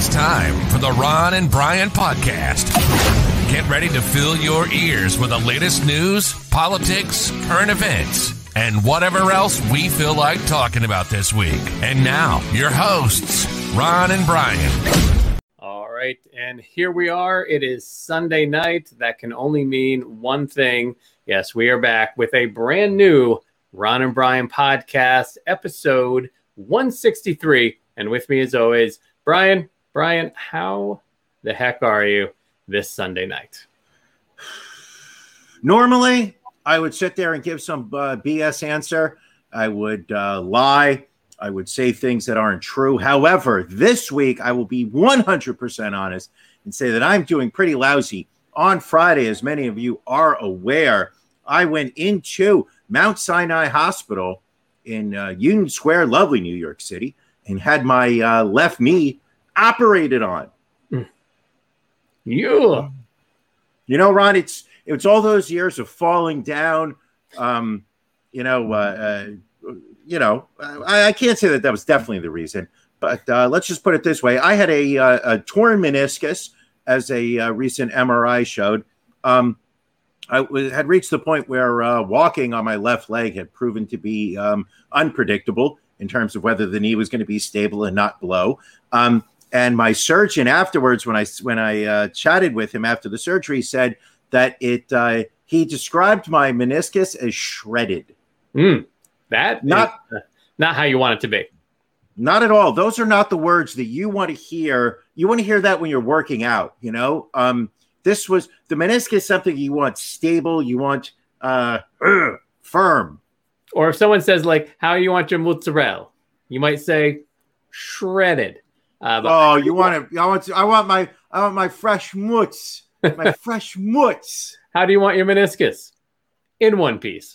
It's time for the Ron and Brian Podcast. Get ready to fill your ears with the latest news, politics, current events, and whatever else we feel like talking about this week. And now, your hosts, Ron and Brian. All right, and here we are. It is Sunday night. That can only mean one thing. Yes, we are back with a brand new Ron and Brian Podcast, episode 163. And with me, as always, Brian, how the heck are you this Sunday night? Normally, I would sit there and give some BS answer. I would lie. I would say things that aren't true. However, this week, I will be 100% honest and say that I'm doing pretty lousy. On Friday, as many of you are aware, I went into Mount Sinai Hospital in Union Square, lovely New York City, and had my left knee operated on. Yeah. You know, Ron, it's all those years of falling down. I can't say that was definitely the reason, but let's just put it this way. I had a torn meniscus, as a recent MRI showed. I had reached the point where walking on my left leg had proven to be unpredictable in terms of whether the knee was going to be stable and not blow. And my surgeon afterwards, when I chatted with him after the surgery, said that he described my meniscus as shredded. That not how you want it to be. Not at all. Those are not the words that you want to hear. You want to hear that when you're working out, you know? This was the meniscus, something you want stable, you want firm. Or if someone says, like, how you want your mozzarella, you might say shredded. I want my fresh mutz. My fresh mutz. How do you want your meniscus? In one piece.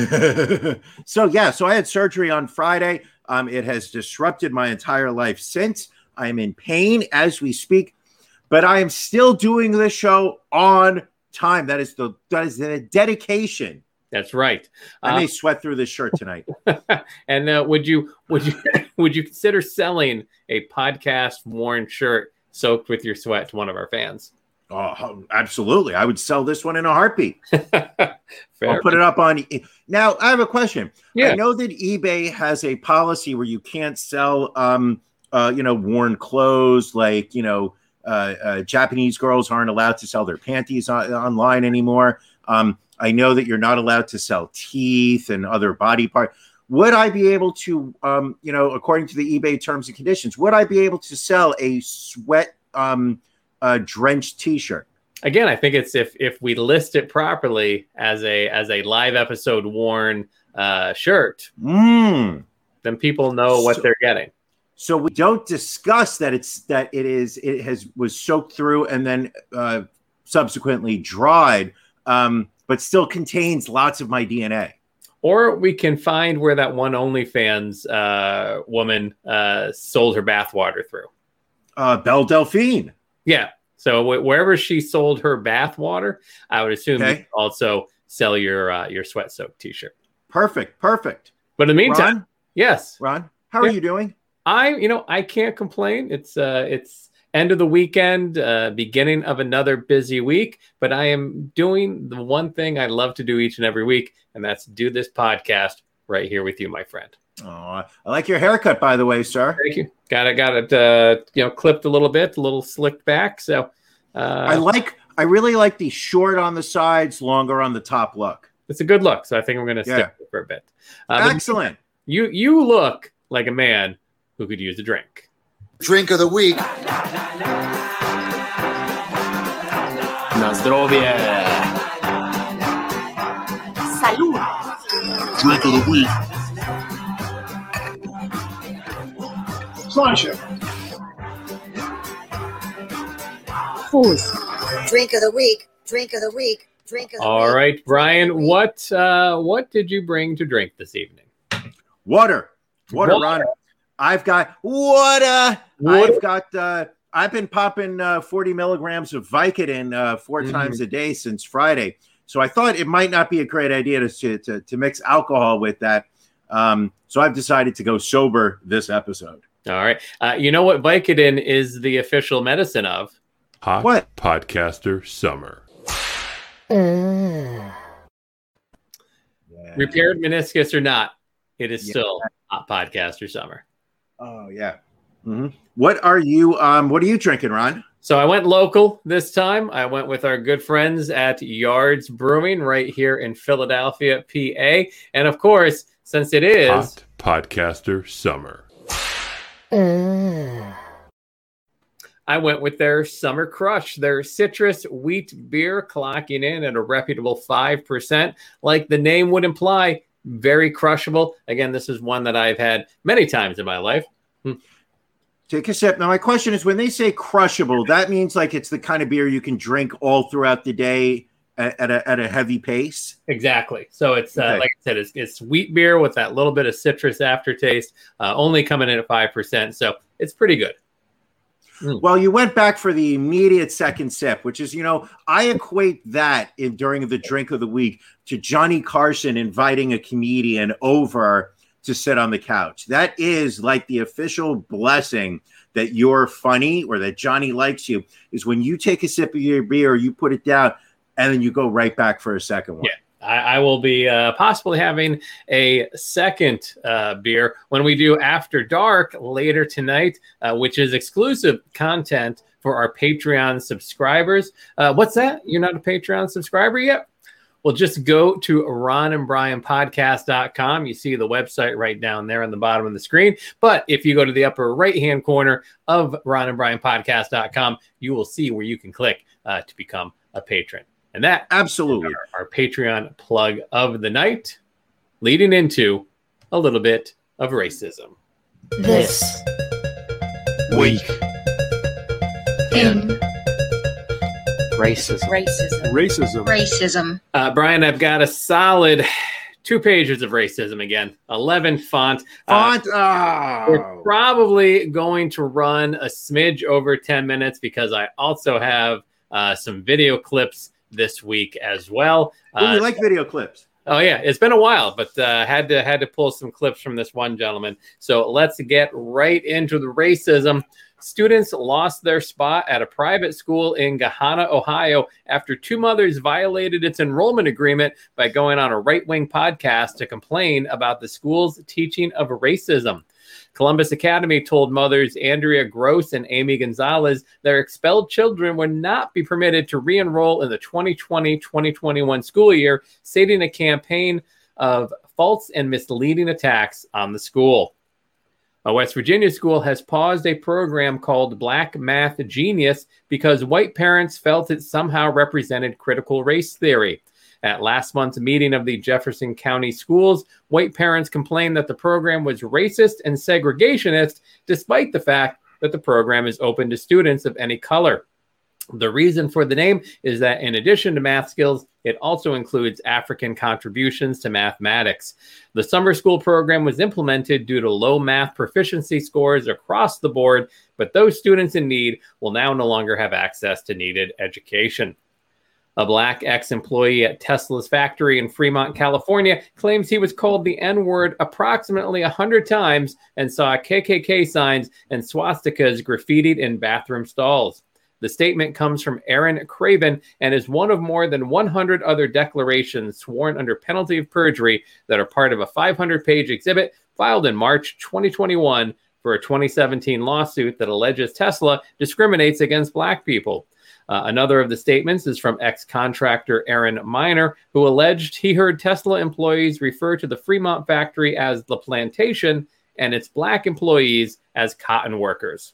So I had surgery on Friday. It has disrupted my entire life since. I am in pain as we speak, but I am still doing this show on time. That is the dedication. That's right. I may sweat through this shirt tonight. And would you consider selling a podcast worn shirt soaked with your sweat to one of our fans? Oh, absolutely. I would sell this one in a heartbit. I'll put it up on. Now, I have a question. Yeah. I know that eBay has a policy where you can't sell, worn clothes, like, Japanese girls aren't allowed to sell their panties online anymore. I know that you're not allowed to sell teeth and other body parts. Would I be able to, according to the eBay terms and conditions, would I be able to sell a sweat drenched T-shirt? Again, I think it's if we list it properly as a live episode worn shirt, then people know what they're getting. So we don't discuss that was soaked through and then subsequently dried, but still contains lots of my DNA. Or we can find where that one OnlyFans woman sold her bathwater through. Belle Delphine. Yeah. So wherever she sold her bathwater, I would assume you also sell your sweat-soaked T-shirt. Perfect. But in the meantime, yes. Ron, how are you doing? I can't complain. It's end of the weekend, beginning of another busy week, but I am doing the one thing I love to do each and every week, and that's do this podcast right here with you, my friend. Oh, I like your haircut, by the way, sir. Thank you. Got it, clipped a little bit, a little slicked back. So I really like the short on the sides, longer on the top look. It's a good look, so I think I'm going to stick with it for a bit. Excellent. You look like a man who could use a drink. Drink of the week. Na zdrowie. Salud. Drink of the week. Pleasure. Fools. Drink of the week. Drink of the week. Drink of the week. All right, Brian, what did you bring to drink this evening? Water, Ron. I've got water. I've been popping 40 milligrams of Vicodin 4 times a day since Friday. So I thought it might not be a great idea to mix alcohol with that. So I've decided to go sober this episode. All right. You know what Vicodin is the official medicine of? Hot What? Podcaster Summer. Repaired meniscus or not, it is still Hot Podcaster Summer. Oh, yeah. Mm-hmm. What are you drinking, Ron? So I went local this time. I went with our good friends at Yards Brewing right here in Philadelphia, PA. And of course, since it is Hot Podcaster Summer. I went with their Summer Crush, their citrus wheat beer, clocking in at a reputable 5%. Like the name would imply, very crushable. Again, this is one that I've had many times in my life. Take a sip. Now, my question is, when they say crushable, that means like it's the kind of beer you can drink all throughout the day at a heavy pace? Exactly. So it's, like I said, it's wheat beer with that little bit of citrus aftertaste, only coming in at 5%. So it's pretty good. Well, you went back for the immediate second sip, which is, I equate that during the drink of the week to Johnny Carson inviting a comedian over to sit on the couch. That is like the official blessing that you're funny or that Johnny likes you, is when you take a sip of your beer, you put it down, and then you go right back for a second one. Yeah. I will be possibly having a second beer when we do After Dark later tonight, which is exclusive content for our Patreon subscribers. What's that? You're not a Patreon subscriber yet? Well, just go to ronandbrianpodcast.com. You see the website right down there on the bottom of the screen. But if you go to the upper right-hand corner of ronandbrianpodcast.com, you will see where you can click to become a patron. And that absolutely our Patreon plug of the night, leading into a little bit of racism. This Week in racism. racism. Brian, I've got a solid 2 pages of racism again. 11 font. We're probably going to run a smidge over 10 minutes because I also have some video clips this week as well. We like video clips. Oh yeah, it's been a while, but had to pull some clips from this one gentleman. So let's get right into the racism. Students lost their spot at a private school in Gahanna, Ohio, after 2 mothers violated its enrollment agreement by going on a right-wing podcast to complain about the school's teaching of racism. Columbus Academy told mothers Andrea Gross and Amy Gonzalez their expelled children would not be permitted to re-enroll in the 2020-2021 school year, stating a campaign of false and misleading attacks on the school. A West Virginia school has paused a program called Black Math Genius because white parents felt it somehow represented critical race theory. At last month's meeting of the Jefferson County Schools, white parents complained that the program was racist and segregationist, despite the fact that the program is open to students of any color. The reason for the name is that in addition to math skills, it also includes African contributions to mathematics. The summer school program was implemented due to low math proficiency scores across the board, but those students in need will now no longer have access to needed education. A black ex-employee at Tesla's factory in Fremont, California, claims he was called the N-word approximately 100 times and saw KKK signs and swastikas graffitied in bathroom stalls. The statement comes from Aaron Craven and is one of more than 100 other declarations sworn under penalty of perjury that are part of a 500-page exhibit filed in March 2021 for a 2017 lawsuit that alleges Tesla discriminates against black people. Another of the statements is from ex-contractor Aaron Miner, who alleged he heard Tesla employees refer to the Fremont factory as the plantation and its black employees as cotton workers.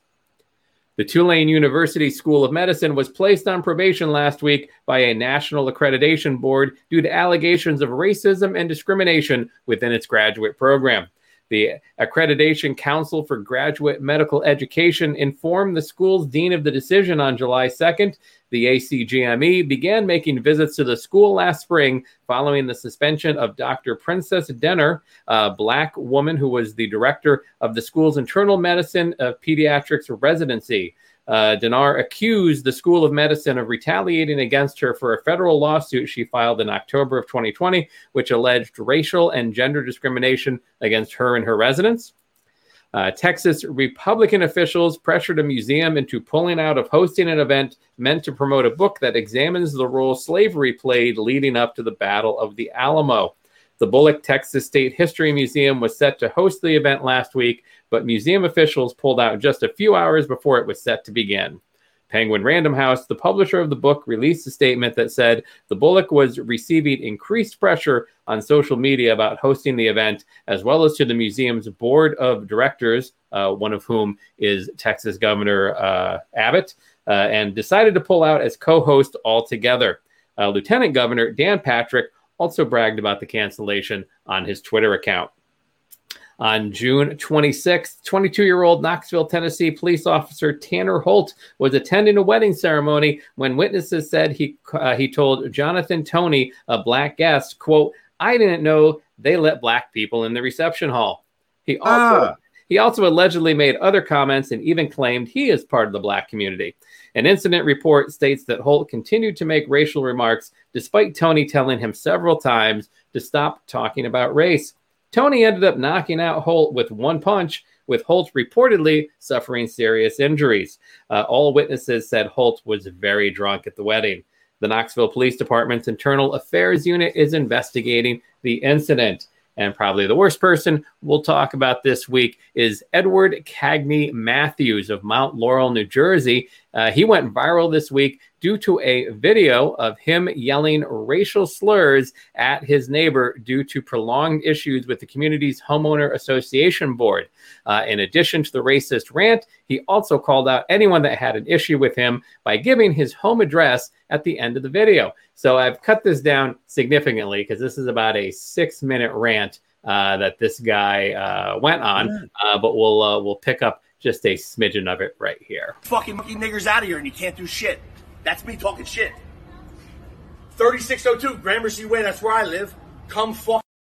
The Tulane University School of Medicine was placed on probation last week by a national accreditation board due to allegations of racism and discrimination within its graduate program. The Accreditation Council for Graduate Medical Education informed the school's dean of the decision on July 2nd. The ACGME began making visits to the school last spring following the suspension of Dr. Princess Denner, a black woman who was the director of the school's internal medicine pediatrics residency. Denner accused the School of Medicine of retaliating against her for a federal lawsuit she filed in October of 2020, which alleged racial and gender discrimination against her and her residents. Texas Republican officials pressured a museum into pulling out of hosting an event meant to promote a book that examines the role slavery played leading up to the Battle of the Alamo. The Bullock Texas State History Museum was set to host the event last week, but museum officials pulled out just a few hours before it was set to begin. Penguin Random House, the publisher of the book, released a statement that said the Bullock was receiving increased pressure on social media about hosting the event, as well as to the museum's board of directors, one of whom is Texas Governor Abbott, and decided to pull out as co-host altogether. Lieutenant Governor Dan Patrick also bragged about the cancellation on his Twitter account. On June 26th, 22-year-old Knoxville, Tennessee police officer Tanner Holt was attending a wedding ceremony when witnesses said he told Jonathan Toney, a black guest, quote, "I didn't know they let black people in the reception hall." He also allegedly made other comments and even claimed he is part of the black community. An incident report states that Holt continued to make racial remarks despite Toney telling him several times to stop talking about race. Toney ended up knocking out Holt with one punch, with Holt reportedly suffering serious injuries. All witnesses said Holt was very drunk at the wedding. The Knoxville Police Department's Internal Affairs Unit is investigating the incident. And probably the worst person we'll talk about this week is Edward Cagney Matthews of Mount Laurel, New Jersey. He went viral this week due to a video of him yelling racial slurs at his neighbor due to prolonged issues with the community's homeowner association board. In addition to the racist rant, he also called out anyone that had an issue with him by giving his home address at the end of the video. So I've cut this down significantly because this is about a 6-minute rant that this guy went on, but we'll pick up just a smidgen of it right here. Fucking niggers out of here and you can't do shit. That's me talking shit. 3602 Gramercy Way, that's where I live. Come fuck.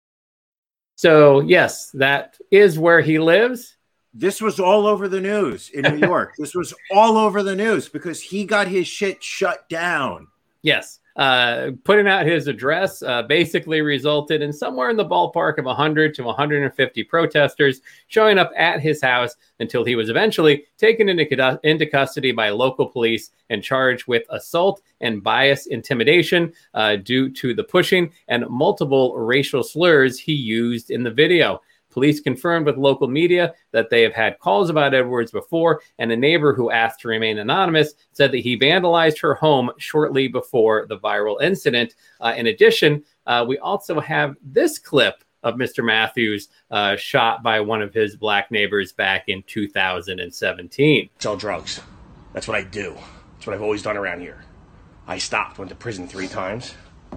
So, yes, that is where he lives. This was all over the news in New York. This was all over the news because he got his shit shut down. Yes. Putting out his address basically resulted in somewhere in the ballpark of 100 to 150 protesters showing up at his house until he was eventually taken into custody by local police and charged with assault and bias intimidation due to the pushing and multiple racial slurs he used in the video. Police confirmed with local media that they have had calls about Edwards before, and a neighbor who asked to remain anonymous said that he vandalized her home shortly before the viral incident. In addition, we also have this clip of Mr. Matthews shot by one of his black neighbors back in 2017. Sell drugs. That's what I do. That's what I've always done around here. I stopped, went to prison 3 times.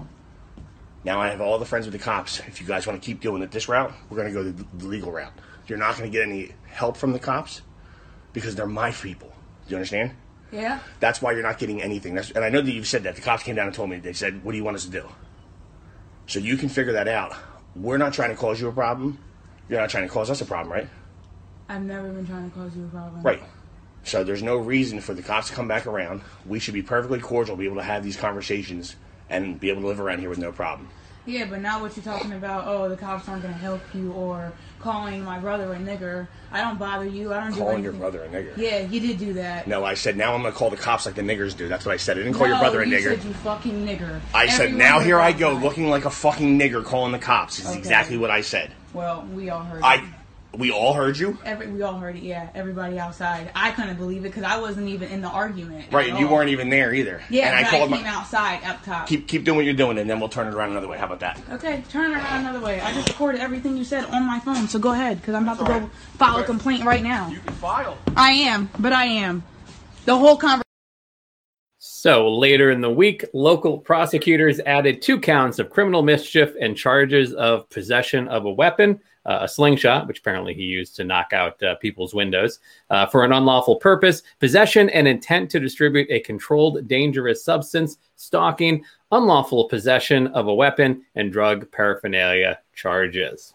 Now I have all the friends with the cops. If you guys want to keep doing it this route, we're going to go the legal route. You're not going to get any help from the cops because they're my people. Do you understand? Yeah. That's why you're not getting anything. And I know that you've said that. The cops came down and told me. They said, what do you want us to do? So you can figure that out. We're not trying to cause you a problem. You're not trying to cause us a problem, right? I've never been trying to cause you a problem. Right. So there's no reason for the cops to come back around. We should be perfectly cordial, be able to have these conversations and be able to live around here with no problem. Yeah, but now what you're talking about, the cops aren't going to help you, or calling my brother a nigger. I don't bother you. I don't do anything. Calling your brother a nigger? Yeah, you did do that. No, I said now I'm going to call the cops like the niggers do. That's what I said. I didn't call your brother a nigger. You said you fucking nigger. I said now here I go looking like a fucking nigger calling the cops. This is exactly what I said. Well, we all heard it. We all heard you? We all heard it, yeah. Everybody outside. I couldn't believe it because I wasn't even in the argument. Right, and you weren't even there either. Yeah, and I came outside up top. Keep doing what you're doing, and then we'll turn it around another way. How about that? Okay, turn it around another way. I just recorded everything you said on my phone, so go ahead, because I'm about to go file a complaint right now. You can file. I am. The whole conversation. So later in the week, local prosecutors added 2 counts of criminal mischief and charges of possession of a weapon, a slingshot, which apparently he used to knock out people's windows, for an unlawful purpose, possession and intent to distribute a controlled dangerous substance, stalking, unlawful possession of a weapon, and drug paraphernalia charges.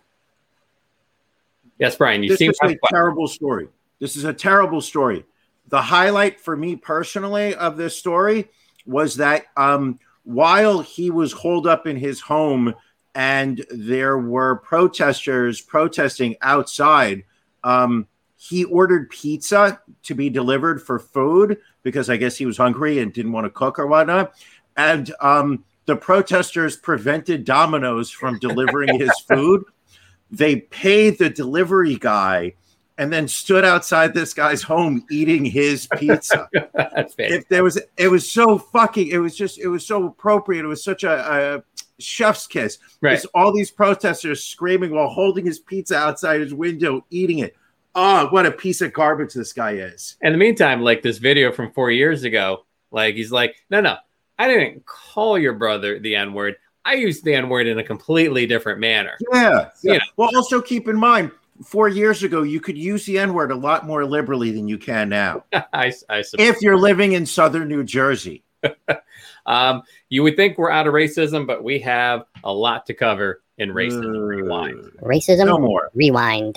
Yes, Brian, this is a terrible story. This is a terrible story. The highlight for me personally of this story was that while he was holed up in his home and there were protesters protesting outside, he ordered pizza to be delivered for food because I guess he was hungry and didn't want to cook or whatnot. And the protesters prevented Domino's from delivering his food. They paid the delivery guy and then stood outside this guy's home eating his pizza. It was so appropriate. It was such a chef's kiss. Right. All these protesters screaming while holding his pizza outside his window, eating it. Oh, what a piece of garbage this guy is. In the meantime, like this video from 4 years ago, like he's like, no, I didn't call your brother the N-word. I used the N-word in a completely different manner. Yeah. You know. Well, also keep in mind, 4 years ago, you could use the N-word a lot more liberally than you can now. I suppose. If you're living in southern New Jersey. You would think we're out of racism, but we have a lot to cover in Racism Rewind. Racism no more. Rewind.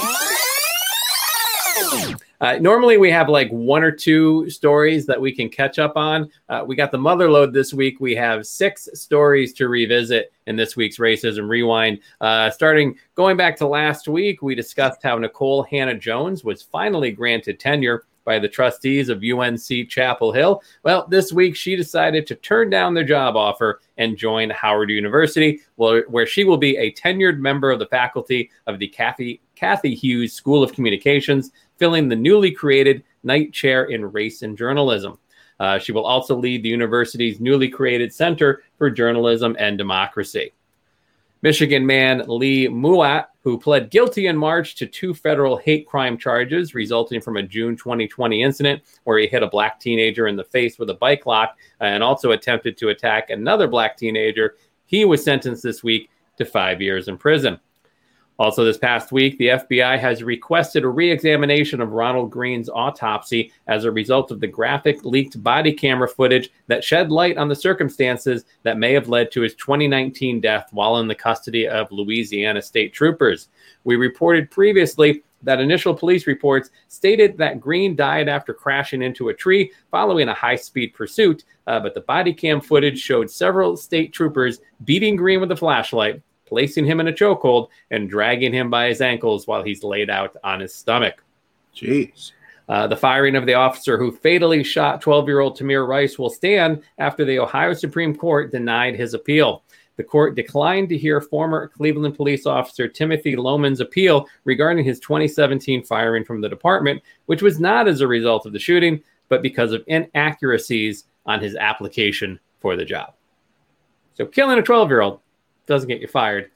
Normally we have like one or two stories that we can catch up on. We got the mother load this week. We have 6 stories to revisit in this week's Racism Rewind. Going back to last week, we discussed how Nicole Hannah-Jones was finally granted tenure by the trustees of UNC Chapel Hill. Well, this week she decided to turn down their job offer and join Howard University, where she will be a tenured member of the faculty of the Cathy Hughes School of Communications, filling the newly created Knight Chair in Race and Journalism. She will also lead the university's newly created Center for Journalism and Democracy. Michigan man Lee Muat, who pled guilty in March to 2 federal hate crime charges resulting from a June 2020 incident where he hit a black teenager in the face with a bike lock and also attempted to attack another black teenager, he was sentenced this week to 5 years in prison. Also this past week, the FBI has requested a re-examination of Ronald Green's autopsy as a result of the graphic leaked body camera footage that shed light on the circumstances that may have led to his 2019 death while in the custody of Louisiana state troopers. We reported previously that initial police reports stated that Green died after crashing into a tree following a high-speed pursuit, but the body cam footage showed several state troopers beating Green with a flashlight, placing him in a chokehold, and dragging him by his ankles while he's laid out on his stomach. Jeez. The firing of the officer who fatally shot 12-year-old Tamir Rice will stand after the Ohio Supreme Court denied his appeal. The court declined to hear former Cleveland police officer Timothy Loman's appeal regarding his 2017 firing from the department, which was not as a result of the shooting, but because of inaccuracies on his application for the job. So killing a 12-year-old doesn't get you fired.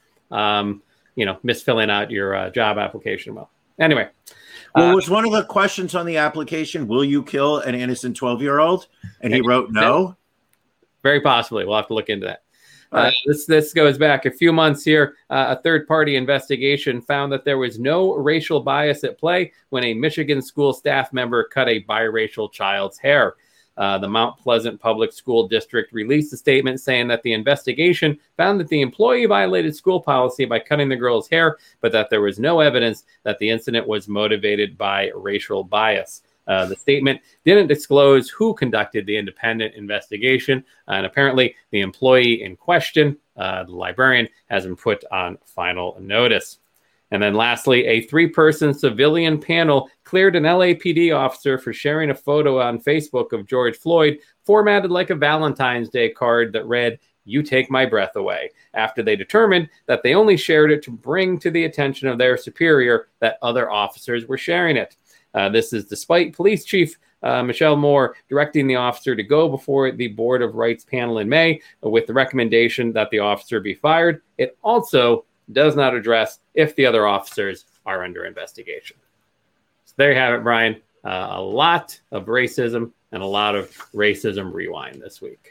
Misfilling out your job application. Well, anyway. Well, was one of the questions on the application, will you kill an innocent 12-year-old? And he wrote no? Very possibly. We'll have to look into that. This goes back a few months here. A third-party investigation found that there was no racial bias at play when a Michigan school staff member cut a biracial child's hair. The Mount Pleasant Public School District released a statement saying that the investigation found that the employee violated school policy by cutting the girl's hair, but that there was no evidence that the incident was motivated by racial bias. The statement didn't disclose who conducted the independent investigation, and apparently the employee in question, the librarian, has been put on final notice. And then lastly, a 3-person civilian panel cleared an LAPD officer for sharing a photo on Facebook of George Floyd, formatted like a Valentine's Day card that read, "You take my breath away," after they determined that they only shared it to bring to the attention of their superior that other officers were sharing it. This is despite Police Chief Michelle Moore directing the officer to go before the Board of Rights panel in May with the recommendation that the officer be fired. It also does not address if the other officers are under investigation. So there you have it, Brian. A lot of racism and a lot of Racism Rewind this week.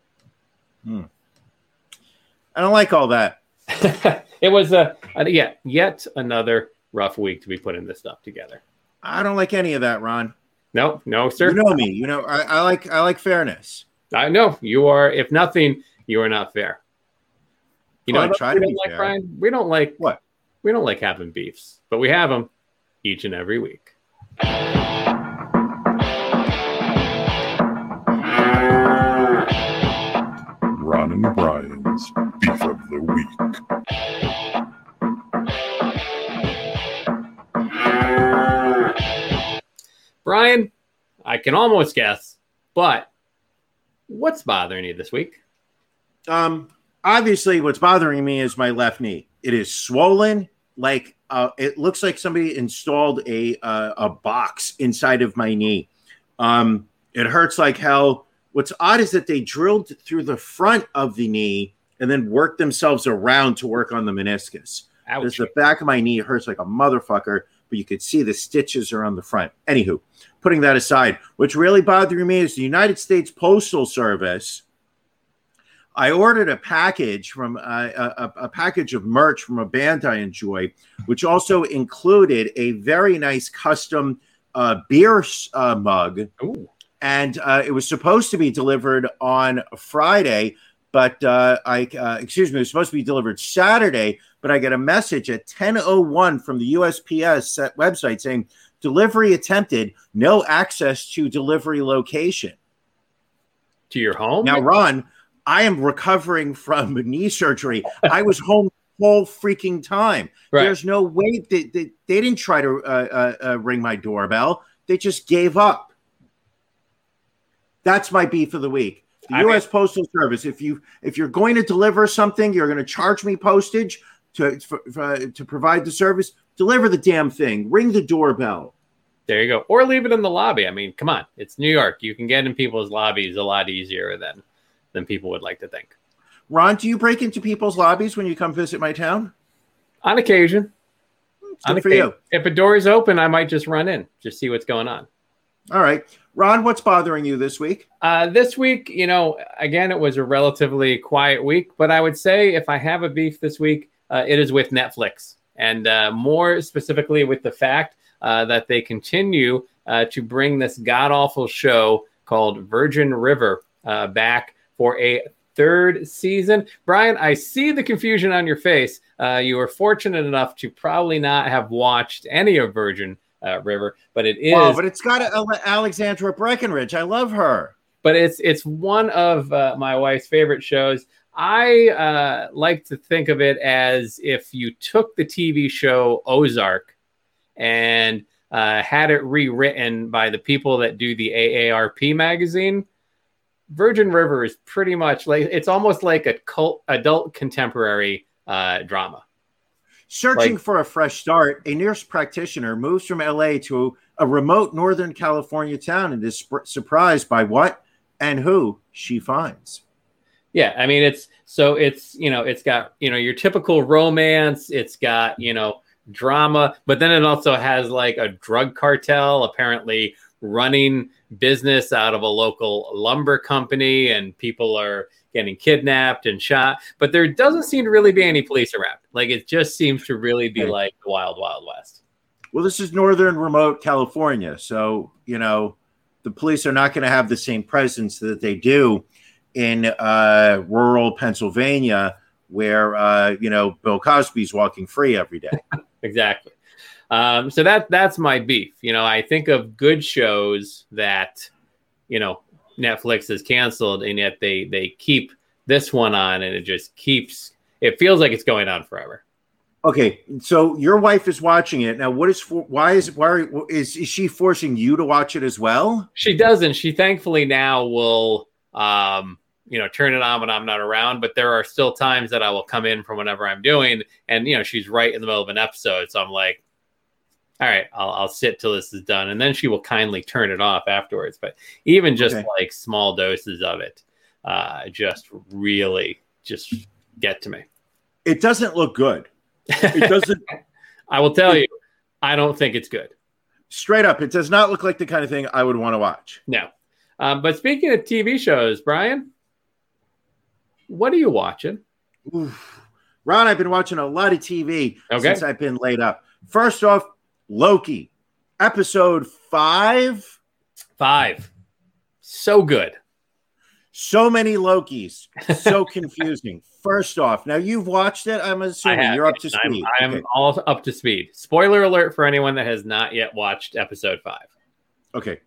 I don't like all that. It was yet another rough week to be putting this stuff together. I don't like any of that, Ron. No, sir. You know me. I like fairness. I know you are. If nothing, you are not fair. I try to be fair. Brian? We don't like what? We don't like having beefs, but we have them each and every week. Ron and Brian's Beef of the Week. Brian, I can almost guess, but what's bothering you this week? Obviously, what's bothering me is my left knee. It is swollen. Like it looks like somebody installed a box inside of my knee. It hurts like hell. What's odd is that they drilled through the front of the knee and then worked themselves around to work on the meniscus. Because the back of my knee hurts like a motherfucker, but you could see the stitches are on the front. Anywho, putting that aside, what's really bothering me is the United States Postal Service. I ordered a package from a package of merch from a band I enjoy, which also included a very nice custom beer mug. Ooh. And it was supposed to be delivered on Friday, but it was supposed to be delivered Saturday, but I get a message at 10:01 from the USPS website saying delivery attempted, no access to delivery location. To your home? Now, Ron, I am recovering from knee surgery. I was home the whole freaking time. Right. There's no way they didn't try to ring my doorbell. They just gave up. That's my beef of the week. The U.S. Postal Service. If you're going to deliver something, you're going to charge me postage to provide the service. Deliver the damn thing. Ring the doorbell. There you go. Or leave it in the lobby. I mean, come on. It's New York. You can get in people's lobbies a lot easier than people would like to think. Ron, do you break into people's lobbies when you come visit my town? On occasion. Good for you. If a door is open, I might just run in, just see what's going on. All right. Ron, what's bothering you this week? This week, again, it was a relatively quiet week, but I would say if I have a beef this week, it is with Netflix, and more specifically with the fact that they continue to bring this god-awful show called Virgin River back for a third season. Brian, I see the confusion on your face. You were fortunate enough to probably not have watched any of Virgin River, but it is. Oh, but it's got Alexandra Breckenridge. I love her. But it's one of my wife's favorite shows. I like to think of it as if you took the TV show Ozark and had it rewritten by the people that do the AARP magazine. Virgin River is pretty much like, it's almost like a cult adult contemporary drama. Searching for a fresh start, a nurse practitioner moves from LA to a remote Northern California town and is surprised by what and who she finds. Yeah, I mean, it's got, your typical romance, it's got, drama, but then it also has like a drug cartel apparently running business out of a local lumber company, and people are getting kidnapped and shot, but there doesn't seem to really be any police around. Like, it just seems to really be like the wild, wild west. Well, this is northern remote California, so, the police are not going to have the same presence that they do in rural Pennsylvania where, Bill Cosby's walking free every day. Exactly. So that's my beef. I think of good shows that, Netflix has canceled, and yet they keep this one on, and it feels like it's going on forever. Okay, so your wife is watching it now. Why is she forcing you to watch it as well? She doesn't. She thankfully now will, turn it on when I'm not around. But there are still times that I will come in from whatever I'm doing, and she's right in the middle of an episode, so I'm like, all right, I'll sit till this is done. And then she will kindly turn it off afterwards. But even just like small doses of it, just really just get to me. It doesn't look good. It doesn't. I will tell you, I don't think it's good. Straight up, it does not look like the kind of thing I would want to watch. No. But speaking of TV shows, Brian, what are you watching? Oof. Ron, I've been watching a lot of TV since I've been laid up. First off, Loki, episode 5. 5. So good. So many Lokis. So confusing. First off, now you've watched it. I'm assuming you're up to speed. I'm all up to speed. Spoiler alert for anyone that has not yet watched episode 5. Okay.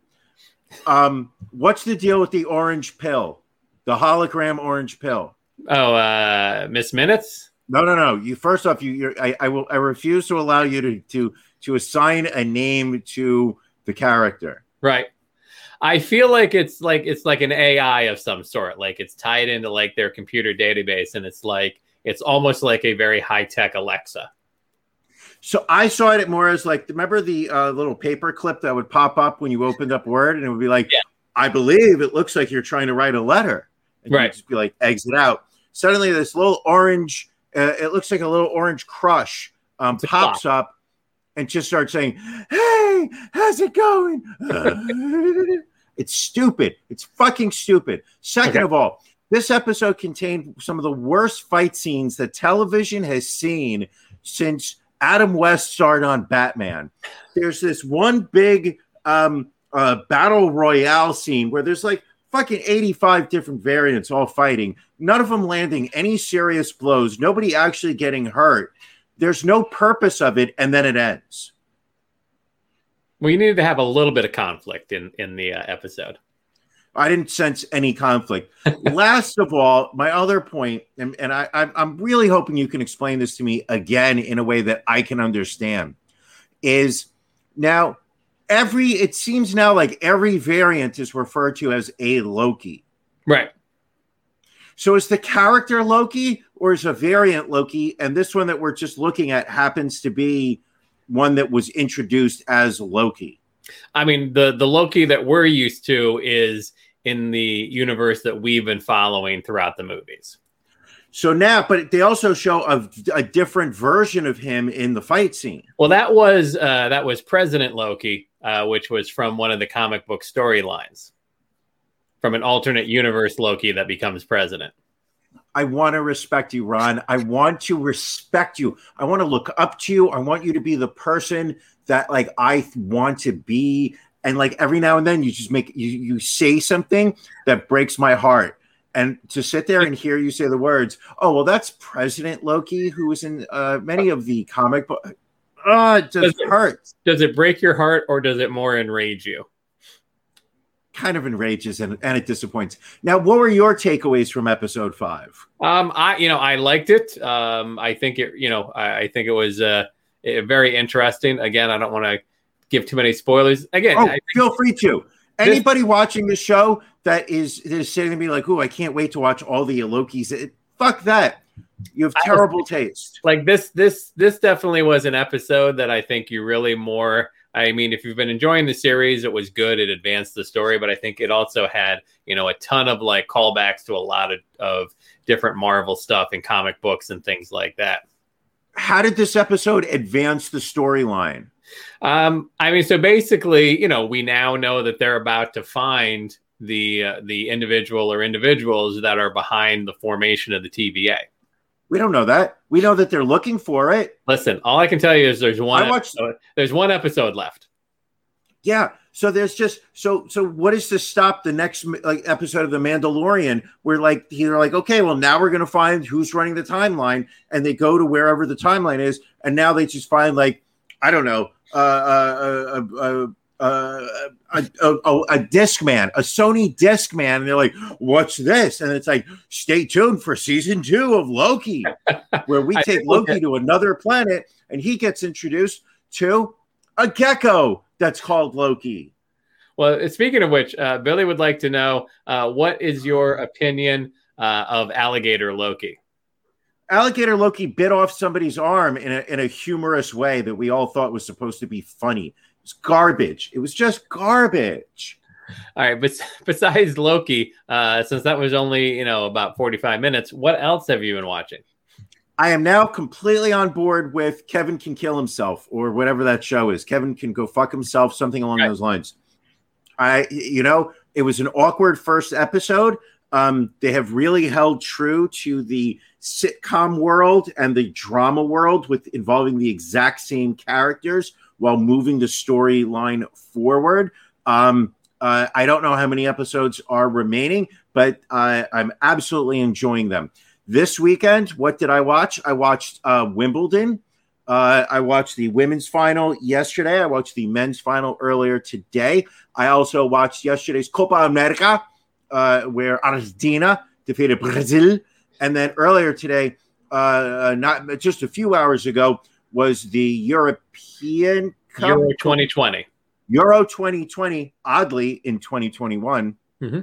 What's the deal with the orange pill? The hologram orange pill? Oh, Miss Minutes? No. You first off, I refuse to allow you to assign a name to the character. Right. I feel like it's like an AI of some sort. Like it's tied into like their computer database, and it's almost like a very high-tech Alexa. So I saw it more as like, remember the little paper clip that would pop up when you opened up Word, and it would be like, I believe it looks like you're trying to write a letter. And you'd just be like, exit out. Suddenly this little orange, it looks like a little orange crush pops up and just starts saying, hey, how's it going? It's stupid. It's fucking stupid. Second of all, this episode contained some of the worst fight scenes that television has seen since Adam West starred on Batman. There's this one big battle royale scene where there's like fucking 85 different variants all fighting, none of them landing any serious blows, nobody actually getting hurt. There's no purpose of it, and then it ends. Well, you needed to have a little bit of conflict in the episode. I didn't sense any conflict. Last of all, my other point, and I'm really hoping you can explain this to me again in a way that I can understand, is now it seems now like every variant is referred to as a Loki. Right. So is the character Loki or is a variant Loki? And this one that we're just looking at happens to be one that was introduced as Loki. I mean, the Loki that we're used to is in the universe that we've been following throughout the movies. So now, but they also show a different version of him in the fight scene. Well, that was President Loki, which was from one of the comic book storylines, from an alternate universe Loki that becomes president. I want to respect you, Ron. I want to respect you. I want to look up to you. I want you to be the person that like I want to be. And like every now and then you just you say something that breaks my heart. And to sit there and hear you say the words, oh, well, that's President Loki, who was in many of the comic books. It just hurts. Does it break your heart or does it more enrage you? Kind of enrages and it disappoints. Now, what were your takeaways from episode 5? I liked it. I think it was very interesting. Again, I don't want to give too many spoilers. Again, feel free to. Anybody watching the show that is sitting to be like, "Ooh, I can't wait to watch all the Lokis." Fuck that. You have terrible taste. Like this definitely was an episode that I think you really more. I mean, if you've been enjoying the series, it was good. It advanced the story, but I think it also had, a ton of like callbacks to a lot of different Marvel stuff and comic books and things like that. How did this episode advance the storyline? So basically, we now know that they're about to find the individual or individuals that are behind the formation of the TVA. We don't know that. We know that they're looking for it. Listen, all I can tell you is there's one episode left. Yeah. So there's just so what is to stop the next episode of The Mandalorian where they're like, okay, well now we're gonna find who's running the timeline, and they go to wherever the timeline is, and now they just find I don't know, a Discman, a Sony Discman, and they're like, "What's this?" And it's like, "Stay tuned for season 2 of Loki, where we take Loki to another planet, and he gets introduced to a gecko that's called Loki." Well, speaking of which, Billy would like to know what is your opinion of Alligator Loki? Alligator Loki bit off somebody's arm in a humorous way that we all thought was supposed to be funny. It was garbage. It was just garbage. All right, but besides Loki, since that was only about 45 minutes, what else have you been watching? I am now completely on board with Kevin Can Kill Himself, or whatever that show is. Kevin Can Go Fuck Himself, something along those lines. It was an awkward first episode. They have really held true to the sitcom world and the drama world involving the exact same characters while moving the storyline forward. I don't know how many episodes are remaining, but I'm absolutely enjoying them. This weekend, what did I watch? I watched Wimbledon. I watched the women's final yesterday. I watched the men's final earlier today. I also watched yesterday's Copa America, where Argentina defeated Brazil. And then earlier today, not just a few hours ago, was the European Cup. Euro 2020. Euro 2020, oddly, in 2021. Mm-hmm.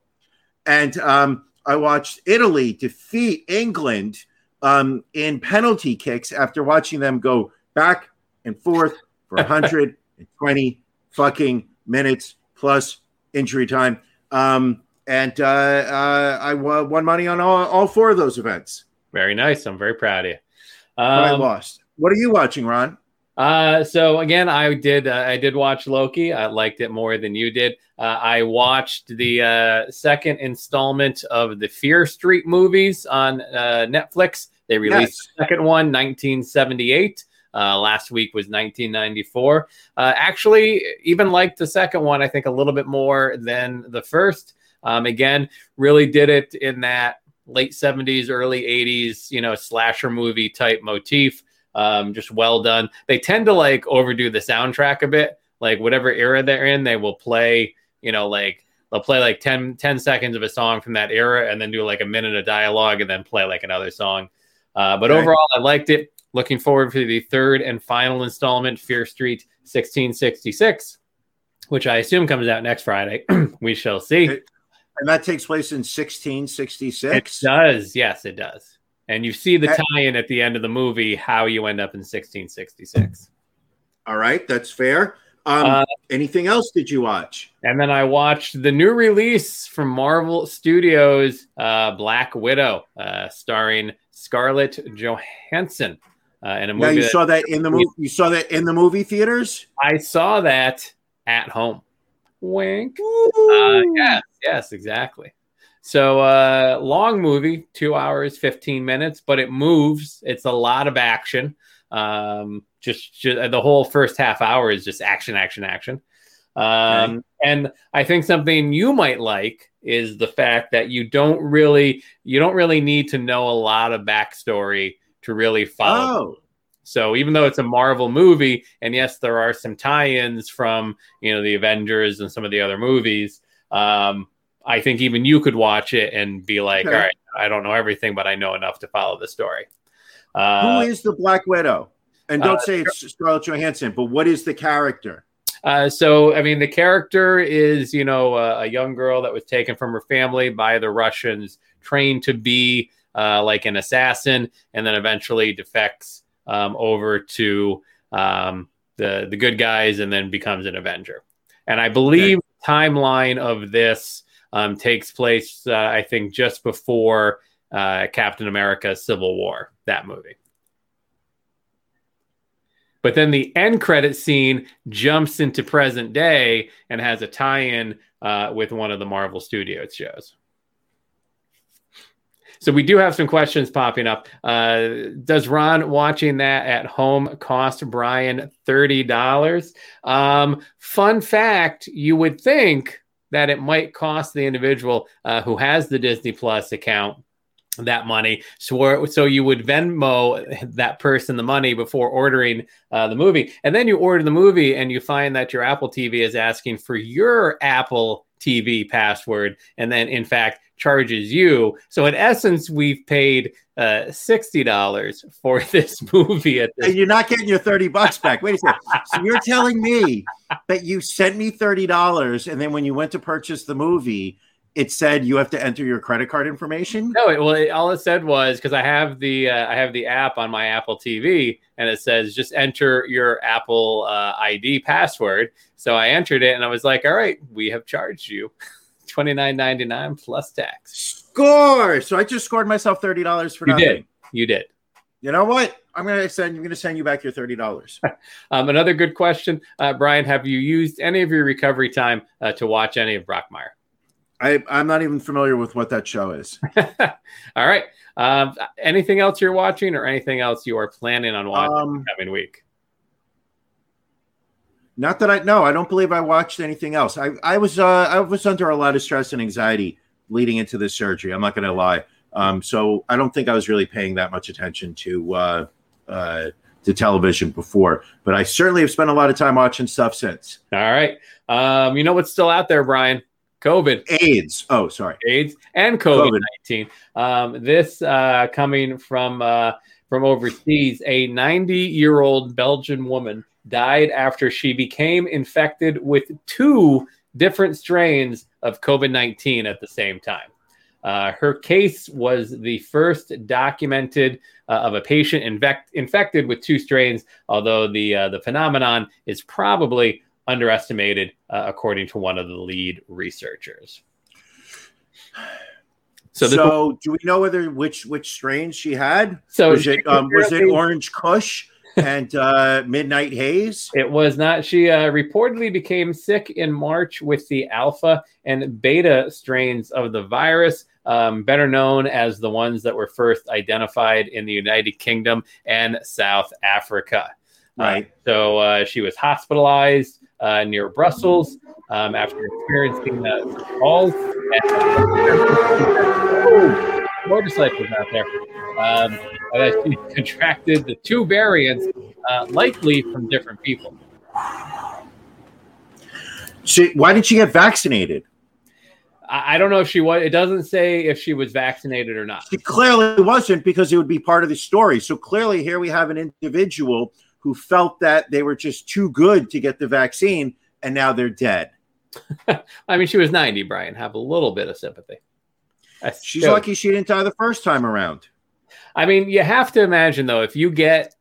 And I watched Italy defeat England in penalty kicks after watching them go back and forth for 120 fucking minutes plus injury time. And I won money on all 4 of those events. Very nice. I'm very proud of you. But I lost. What are you watching, Ron? So again, I did watch Loki. I liked it more than you did. I watched the second installment of the Fear Street movies on Netflix. They released the second one, 1978. Last week was 1994. Actually, even liked the second one, I think, a little bit more than the first. Again, really did it in that late 70s, early 80s, slasher movie type motif. Just well done. They tend to like overdo the soundtrack a bit. Like whatever era they're in, they will play, they'll play like 10 seconds of a song from that era and then do like a minute of dialogue and then play like another song. But overall, I liked it. Looking forward to the third and final installment, Fear Street 1666, which I assume comes out next Friday. We shall see. And that takes place in 1666? It does. Yes, it does. And you see the tie-in at the end of the movie, how you end up in 1666. All right, that's fair. Anything else did you watch? And then I watched the new release from Marvel Studios, Black Widow, starring Scarlett Johansson. In a movie. Now you saw that in the movie. You saw that in the movie theaters. I saw that at home. Wink. Yes, exactly. So long movie, 2 hours, 15 minutes, but it moves. It's a lot of action. Just the whole first half hour is just action. And I think something you might like is the fact that you don't really need to know a lot of backstory to really follow. So even though it's a Marvel movie, and yes, there are some tie-ins from, the Avengers and some of the other movies, I think even you could watch it and be like, all right, I don't know everything, but I know enough to follow the story. Who is the Black Widow? And don't say it's Scarlett Johansson, but what is the character? The character is, a young girl that was taken from her family by the Russians, trained to be like an assassin, and then eventually defects over to the good guys and then becomes an Avenger. And I believe the timeline of this takes place, I think, just before Captain America Civil War, that movie. But then the end credit scene jumps into present day and has a tie-in with one of the Marvel Studios shows. So we do have some questions popping up. Does Ron watching that at home cost Brian $30? Fun fact, you would think that it might cost the individual who has the Disney Plus account that money. So you would Venmo that person the money before ordering the movie. And then you order the movie and you find that your Apple TV is asking for your Apple TV password and then, in fact, charges you. So in essence, we've paid $60 for this movie. And you're not getting your $30 back. Wait a second. So you're telling me that you sent me $30 and then when you went to purchase the movie, it said you have to enter your credit card information? No, all it said was, because I have the app on my Apple TV, and it says just enter your Apple ID password. So I entered it, and I was like, all right, we have charged you $29.99 plus tax. Score! So I just scored myself $30 for nothing. You did. You know what? I'm going to send you back your $30. Another good question, Brian. Have you used any of your recovery time to watch any of Brockmire? I'm not even familiar with what that show is. All right. Anything else you're watching or anything else you are planning on watching the coming week? Not that I don't believe I watched anything else. I was under a lot of stress and anxiety leading into this surgery. I'm not going to lie. So I don't think I was really paying that much attention to television before, but I certainly have spent a lot of time watching stuff since. All right. You know what's still out there, Brian? COVID. AIDS. Oh, sorry. AIDS and COVID-19. This coming from overseas, a 90-year-old Belgian woman died after she became infected with 2 different strains of COVID-19 at the same time. Her case was the first documented of a patient infected with 2 strains, although the phenomenon is probably underestimated, according to one of the lead researchers. So do we know which strains she had? So was it Orange Kush and Midnight Haze? It was not. She reportedly became sick in March with the alpha and beta strains of the virus, better known as the ones that were first identified in the United Kingdom and South Africa. Right. So she was hospitalized near Brussels after experiencing falls. Motorcycles out there. She contracted the 2 variants, likely from different people. Why did she get vaccinated? I don't know if she was. It doesn't say if she was vaccinated or not. She clearly wasn't, because it would be part of the story. So clearly here we have an individual who felt that they were just too good to get the vaccine, and now they're dead. I mean, she was 90, Brian. Have a little bit of sympathy. She's lucky she didn't die the first time around. I mean, you have to imagine, though, if you get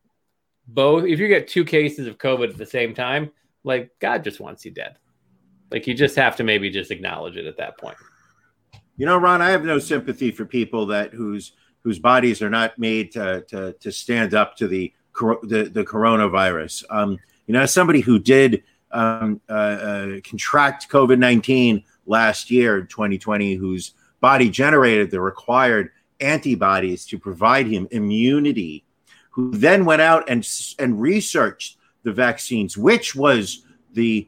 2 cases of COVID at the same time, like, God just wants you dead. Like, you just have to maybe just acknowledge it at that point. You know, Ron, I have no sympathy for people whose bodies are not made to stand up to the coronavirus. You know, as somebody who did contract COVID-19 last year, 2020, whose body generated the required antibodies to provide him immunity, who then went out and researched the vaccines, which was the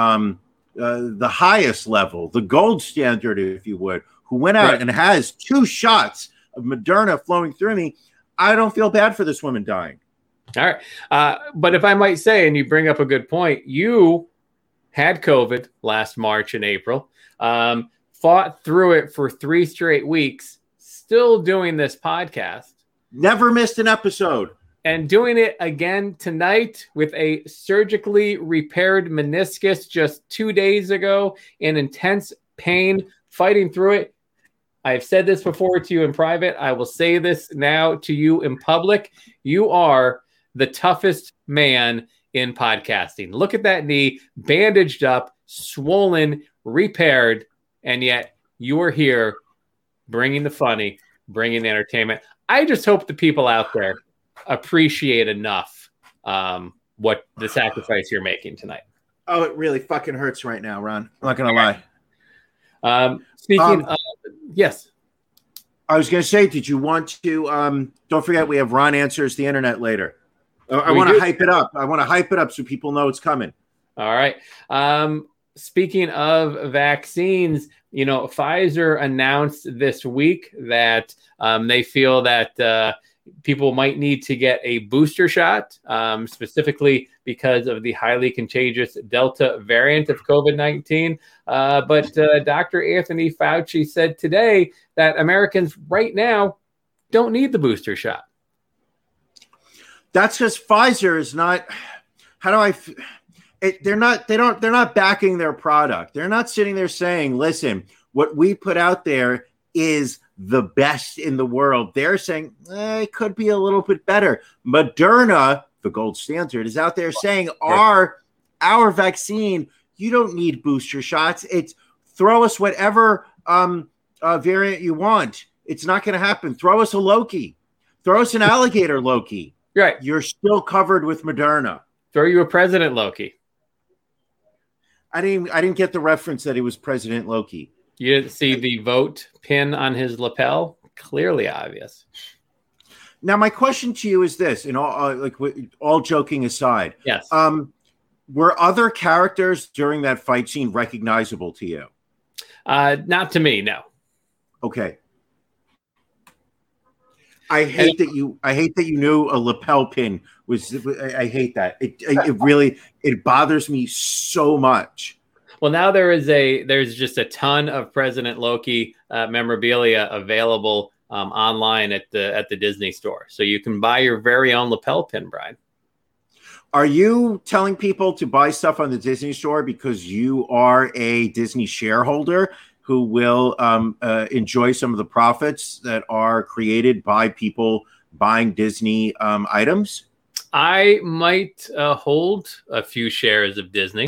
highest level, the gold standard, if you would, who went out and has 2 shots of Moderna flowing through me. I don't feel bad for this woman dying. All right. But if I might say, and you bring up a good point, you had COVID last March and April, fought through it for 3 straight weeks, still doing this podcast. Never missed an episode. And doing it again tonight with a surgically repaired meniscus just 2 days ago in intense pain, fighting through it. I've said this before to you in private. I will say this now to you in public. You are the toughest man in podcasting. Look at that knee, bandaged up, swollen, repaired, and yet you are here bringing the funny, bringing the entertainment. I just hope the people out there appreciate enough what the sacrifice you're making tonight. Oh, it really fucking hurts right now, Ron. I'm not going to lie. Speaking of, yes. I was going to say, did you want to, don't forget, we have Ron Answers the Internet later. I want to hype it up. I want to hype it up so people know it's coming. All right. Speaking of vaccines, you know, Pfizer announced this week that they feel that people might need to get a booster shot, specifically because of the highly contagious Delta variant of COVID-19. But Dr. Anthony Fauci said today that Americans right now don't need the booster shot. That's because Pfizer is not. They're not backing their product. They're not sitting there saying, "Listen, what we put out there is the best in the world." They're saying it could be a little bit better. Moderna, the gold standard, is out there saying our vaccine. You don't need booster shots. It's throw us whatever variant you want. It's not going to happen. Throw us a Loki. Throw us an alligator Loki. Right. You're still covered with Moderna. Throw you a President Loki. I didn't get the reference that he was President Loki. You didn't see the vote pin on his lapel? Clearly obvious. Now, my question to you is this: in all joking aside, yes, were other characters during that fight scene recognizable to you? Not to me, no. Okay. I hate that you knew a lapel pin was. I hate that. It really bothers me so much. Well, now there's just a ton of President Loki memorabilia available online at the Disney store, so you can buy your very own lapel pin, Brian. Are you telling people to buy stuff on the Disney Store because you are a Disney shareholder who will enjoy some of the profits that are created by people buying Disney items? I might hold a few shares of Disney.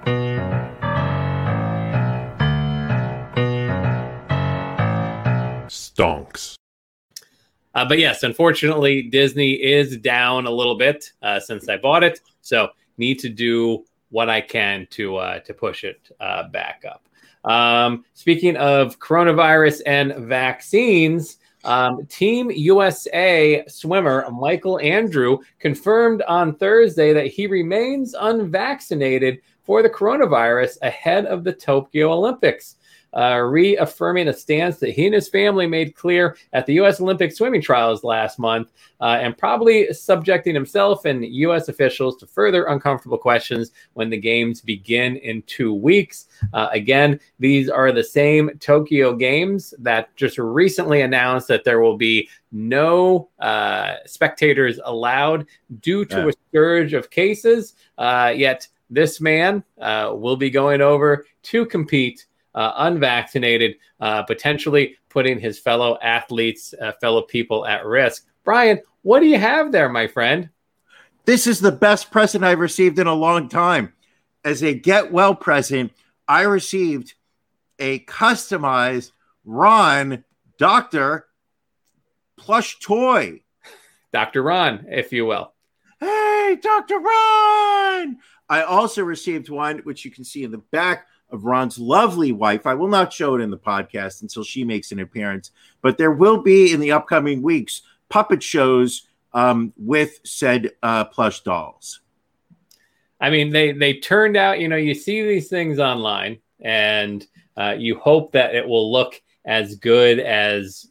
Stonks. But yes, unfortunately, Disney is down a little bit since I bought it. So need to do what I can to push it back up. Speaking of coronavirus and vaccines, Team USA swimmer Michael Andrew confirmed on Thursday that he remains unvaccinated for the coronavirus ahead of the Tokyo Olympics. Reaffirming a stance that he and his family made clear at the U.S. Olympic swimming trials last month, and probably subjecting himself and U.S. officials to further uncomfortable questions when the games begin in 2 weeks. Again, these are the same Tokyo Games that just recently announced that there will be no spectators allowed due to a surge of cases. Yet this man will be going over to compete unvaccinated, potentially putting his fellow athletes, fellow people at risk. Brian, what do you have there, my friend? This is the best present I've received in a long time. As a get well present, I received a customized Ron Doctor plush toy. Dr. Ron, if you will. Hey, Dr. Ron! I also received one, which you can see in the back of Ron's lovely wife. I will not show it in the podcast until she makes an appearance, but there will be in the upcoming weeks puppet shows with said plush dolls. I mean, they turned out, you see these things online and you hope that it will look as good as,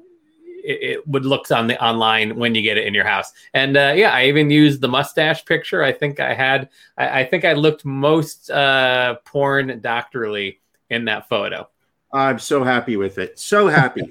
it would look on the online when you get it in your house. And I even used the mustache picture. I think I looked most porn doctorly in that photo. I'm so happy with it. So happy.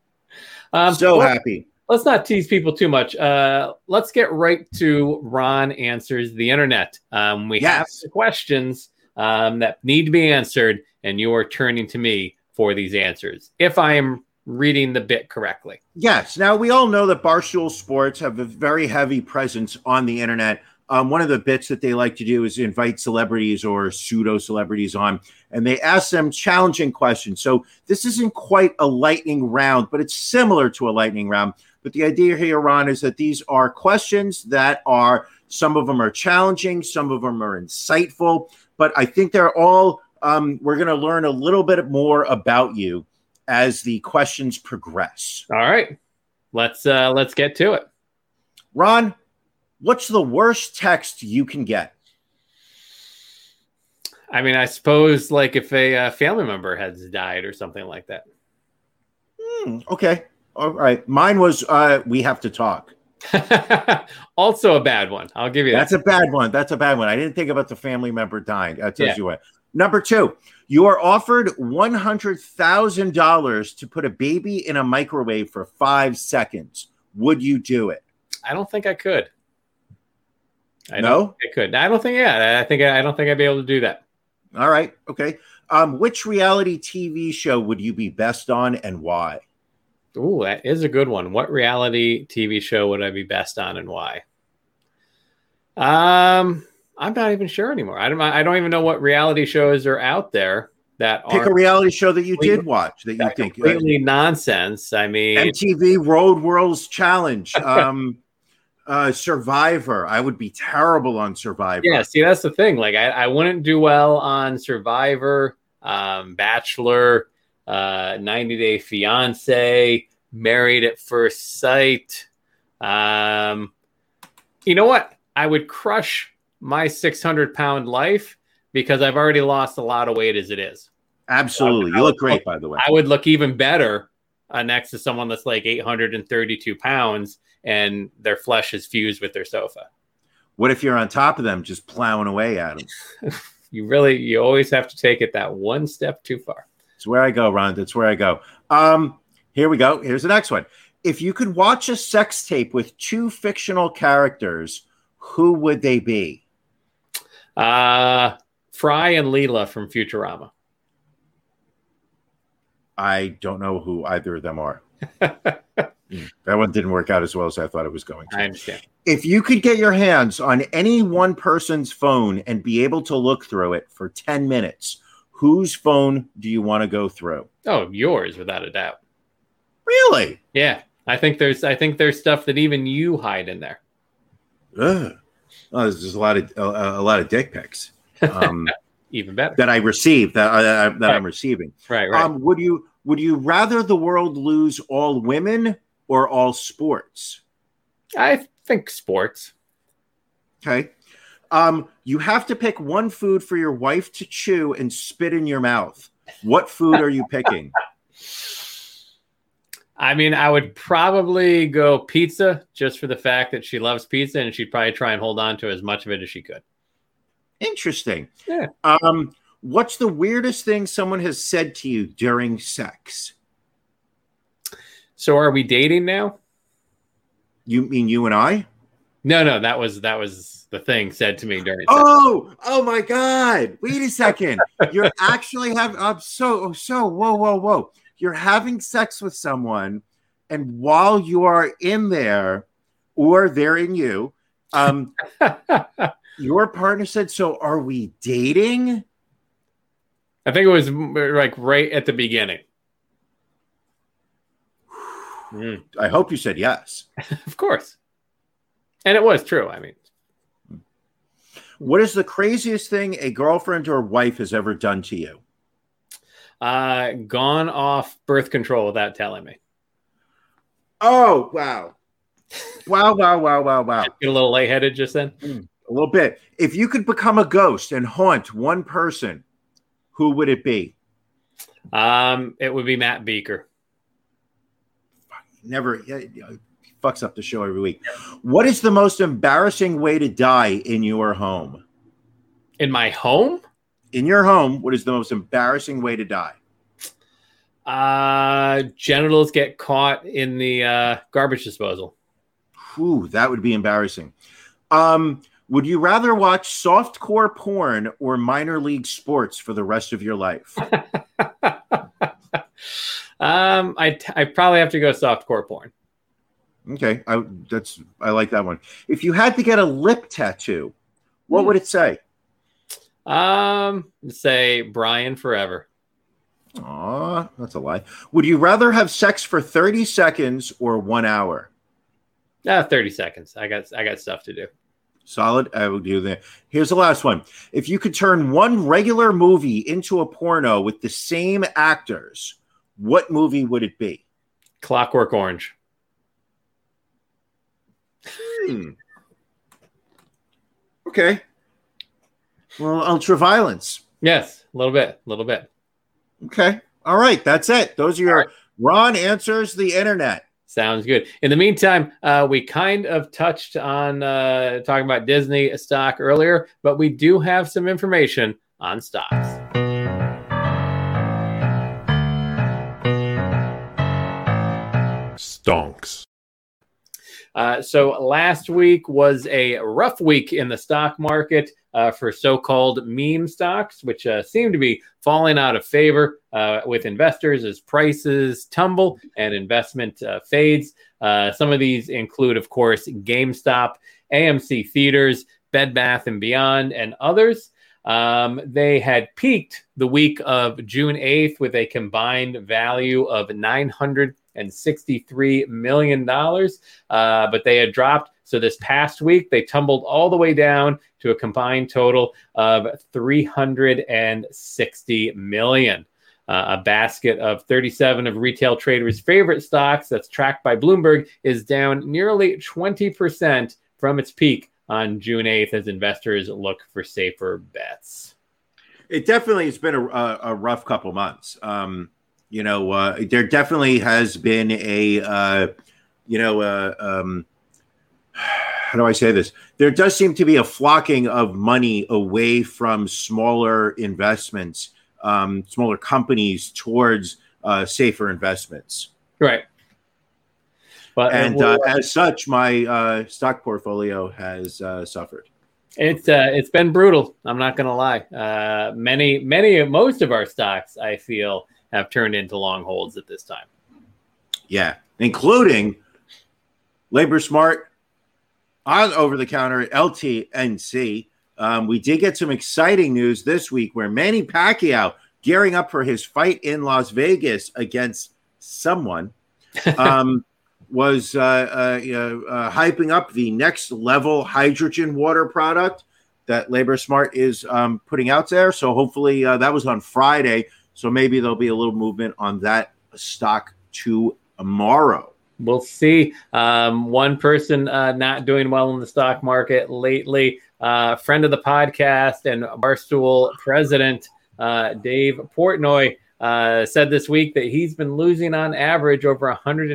Happy. Let's not tease people too much. Let's get right to Ron Answers the Internet. We have some questions that need to be answered, and you are turning to me for these answers, if I am reading the bit correctly. Yes. Now, we all know that Barstool Sports have a very heavy presence on the internet. One of the bits that they like to do is invite celebrities or pseudo-celebrities on, and they ask them challenging questions. So this isn't quite a lightning round, but it's similar to a lightning round. But the idea here, Ron, is that these are questions that are, some of them are challenging, some of them are insightful, but I think they're all, we're going to learn a little bit more about you as the questions progress. All right, let's get to it. Ron, what's the worst text you can get? I mean, I suppose like if a family member has died or something like that. Okay. All right. Mine was, we have to talk. Also a bad one. I'll give you that. That's a bad one. That's a bad one. I didn't think about the family member dying. That tells you what. Number 2, you are offered $100,000 to put a baby in a microwave for 5 seconds. Would you do it? I don't think I could. No? I don't think I don't think I'd be able to do that. All right. Okay. Which reality TV show would you be best on and why? Ooh, that is a good one. What reality TV show would I be best on and why? I'm not even sure anymore. I don't even know what reality shows are out there that pick a reality show that you did watch that you think completely nonsense. I mean, MTV Road World's Challenge, Survivor. I would be terrible on Survivor. Yeah, see, that's the thing. Like, I wouldn't do well on Survivor, Bachelor, 90 Day Fiance, Married at First Sight. You know what? I would crush my 600-pound life because I've already lost a lot of weight as it is. Absolutely. You look great, by the way. I would look even better next to someone that's like 832 pounds and their flesh is fused with their sofa. What if you're on top of them just plowing away at them? You always have to take it that one step too far. That's where I go, Ron. That's where I go. Here we go. Here's the next one. If you could watch a sex tape with 2 fictional characters, who would they be? Fry and Leela from Futurama. I don't know who either of them are. That one didn't work out as well as I thought it was going to. I understand. If you could get your hands on any one person's phone and be able to look through it for 10 minutes, whose phone do you want to go through? Oh, yours, without a doubt. Really? Yeah. I think there's stuff that even you hide in there. Ugh. Oh, there's a lot of dick pics. Even better. That I received, that I'm receiving. Right. Would you rather the world lose all women or all sports? I think sports. Okay. You have to pick one food for your wife to chew and spit in your mouth. What food are you picking? I mean, I would probably go pizza just for the fact that she loves pizza and she'd probably try and hold on to as much of it as she could. Interesting. Yeah. What's the weirdest thing someone has said to you during sex? So are we dating now? You mean you and I? No, that was the thing said to me during sex. Oh my God. Wait a second. You're actually having whoa. You're having sex with someone, and while you are in there, or they're in you, your partner said, "So are we dating?" I think it was like right at the beginning. I hope you said yes. Of course. And it was true. I mean, what is the craziest thing a girlfriend or wife has ever done to you? Gone off birth control without telling me. Oh, wow. Wow. Get a little lightheaded just then? A little bit. If you could become a ghost and haunt one person, who would it be? It would be Matt Beaker. He fucks up the show every week. What is the most embarrassing way to die in your home? In my home? In your home, what is the most embarrassing way to die? Genitals get caught in the garbage disposal. Whew, that would be embarrassing. Would you rather watch softcore porn or minor league sports for the rest of your life? I probably have to go softcore porn. Okay, I like that one. If you had to get a lip tattoo, what would it say? Say Brian forever. Aw, that's a lie. Would you rather have sex for 30 seconds or 1 hour? 30 seconds. I got stuff to do. Solid. I will do that. Here's the last one. If you could turn one regular movie into a porno with the same actors, what movie would it be? Clockwork Orange. Okay. Well, Ultraviolence. Yes, a little bit. Okay. All right. That's it. Those are your Ron answers the internet. Sounds good. In the meantime, we kind of touched on talking about Disney stock earlier, but we do have some information on stocks. Stonks. So last week was a rough week in the stock market for so-called meme stocks, which seem to be falling out of favor with investors as prices tumble and investment fades. Some of these include, of course, GameStop, AMC Theaters, Bed Bath & Beyond, and others. They had peaked the week of June 8th with a combined value of $963 million, but they had dropped. So this past week, they tumbled all the way down to a combined total of $360 million. A basket of 37 of retail traders' favorite stocks that's tracked by Bloomberg is down nearly 20% from its peak on June 8th as investors look for safer bets. It definitely has been a rough couple months. There definitely has been how do I say this? There does seem to be a flocking of money away from smaller investments, smaller companies towards safer investments. Right. And as such, my stock portfolio has suffered. It's been brutal. I'm not going to lie. Most of our stocks, I feel, have turned into long holds at this time. Yeah, including Labor Smart on over-the-counter LTNC. We did get some exciting news this week where Manny Pacquiao, gearing up for his fight in Las Vegas against someone, was hyping up the next level hydrogen water product that Labor Smart is putting out there. So hopefully that was on Friday. So maybe there'll be a little movement on that stock tomorrow. We'll see. One person not doing well in the stock market lately, friend of the podcast and Barstool president, Dave Portnoy, said this week that he's been losing on average over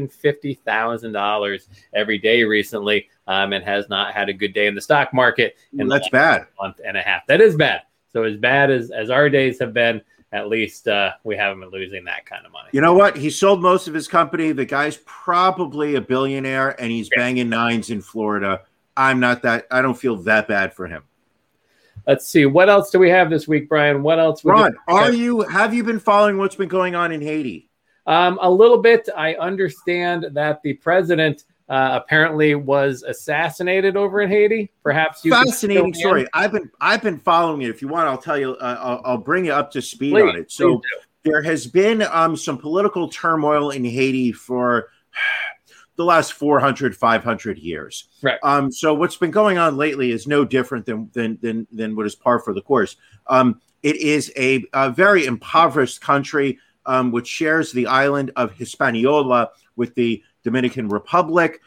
$150,000 every day recently, and has not had a good day in the stock market. And that's bad. Month and a half. That is bad. So as bad as our days have been, at least we haven't been losing that kind of money. You know what? He sold most of his company. The guy's probably a billionaire, and he's banging nines in Florida. I don't feel that bad for him. Let's see. What else do we have this week, Brian? What else? Ron, have you been following what's been going on in Haiti? A little bit. I understand that the president apparently was assassinated over in Haiti. Perhaps you fascinating story. I've been following it. If you want, I'll tell you. I'll bring you up to speed on it. So there has been some political turmoil in Haiti for the last 400, 500 years. Right. So what's been going on lately is no different than what is par for the course. It is a very impoverished country which shares the island of Hispaniola with the Dominican Republic.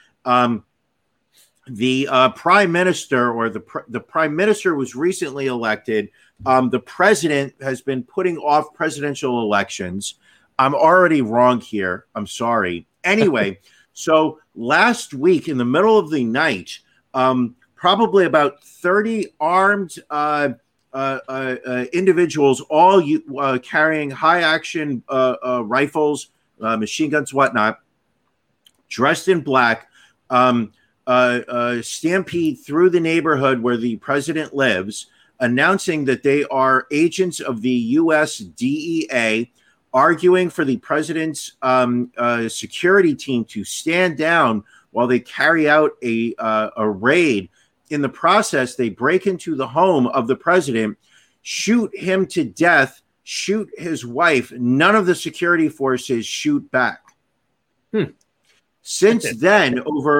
The prime minister, or the prime minister, was recently elected. The president has been putting off presidential elections. I'm already wrong here. I'm sorry. Anyway. So last week, in the middle of the night, probably about 30 armed individuals, all carrying high-action rifles, machine guns, whatnot, dressed in black, stampede through the neighborhood where the president lives, announcing that they are agents of the U.S. DEA, arguing for the president's security team to stand down while they carry out a raid. In the process, they break into the home of the president, shoot him to death, shoot his wife. None of the security forces shoot back. Since then,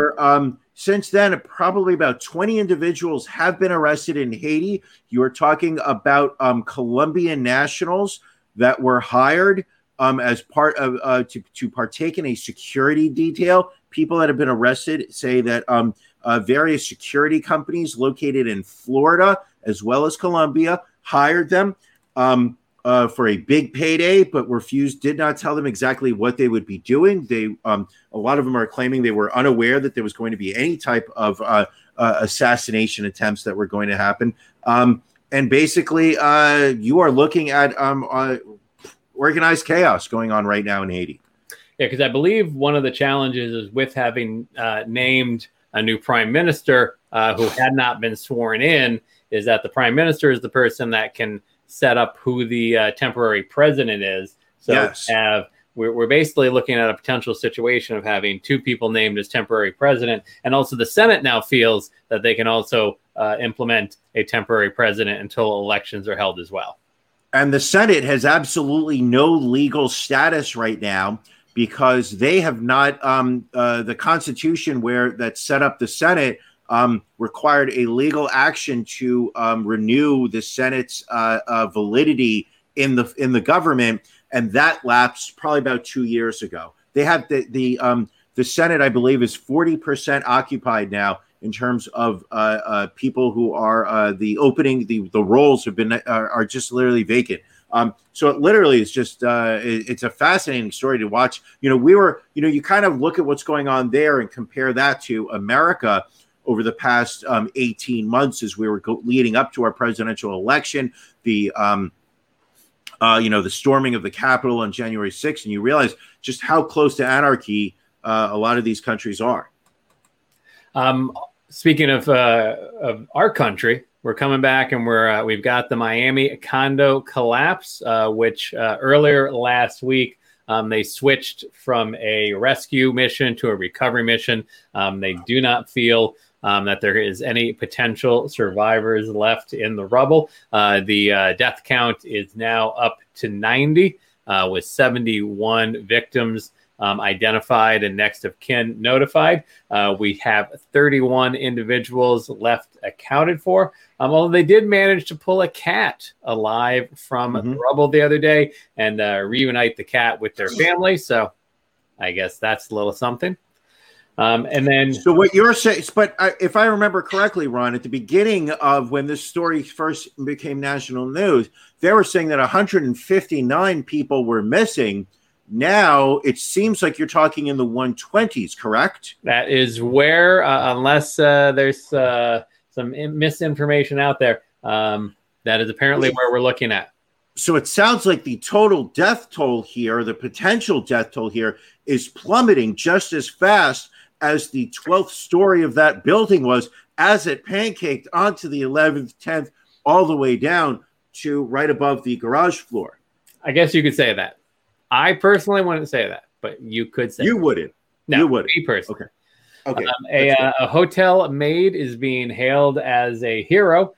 probably about 20 individuals have been arrested in Haiti. You are talking about Colombian nationals that were hired as part of to partake in a security detail. People that have been arrested say that various security companies located in Florida as well as Colombia hired them for a big payday, but did not tell them exactly what they would be doing. A lot of them are claiming they were unaware that there was going to be any type of assassination attempts that were going to happen. And basically, you are looking at organized chaos going on right now in Haiti. Yeah, because I believe one of the challenges is with having named a new prime minister who had not been sworn in, is that the prime minister is the person that can set up who the temporary president is. So yes. We're basically looking at a potential situation of having two people named as temporary president. And also the Senate now feels that they can also implement a temporary president until elections are held as well. And the Senate has absolutely no legal status right now because they have not the Constitution that set up the Senate required a legal action to renew the Senate's validity in the government, and that lapsed probably about 2 years ago. They have the Senate, I believe, is 40% occupied now in terms of people who are the roles have been are just literally vacant. So it literally is just it's a fascinating story to watch. You kind of look at what's going on there and compare that to America over the past 18 months as we were leading up to our presidential election, the storming of the Capitol on January 6th, and you realize just how close to anarchy a lot of these countries are. Speaking of our country, we're coming back, and we've got the Miami condo collapse, which earlier last week they switched from a rescue mission to a recovery mission. They do not feel that there is any potential survivors left in the rubble. The death count is now up to 90, with 71 victims identified and next of kin notified. We have 31 individuals left accounted for. Although they did manage to pull a cat alive from the rubble the other day and reunite the cat with their family. So I guess that's a little something. And then, so what you're saying, but if I remember correctly, Ron, at the beginning of when this story first became national news, they were saying that 159 people were missing. Now it seems like you're talking in the 120s, correct? That is where, unless there's some misinformation out there, that is apparently where we're looking at. So it sounds like the total death toll here, the potential death toll here, is plummeting just as fast as the 12th story of that building was, as it pancaked onto the 11th, 10th, all the way down to right above the garage floor. I guess you could say that. I personally wouldn't say that, but you could say you that. Wouldn't. No, you wouldn't. Me personally. Okay. A hotel maid is being hailed as a hero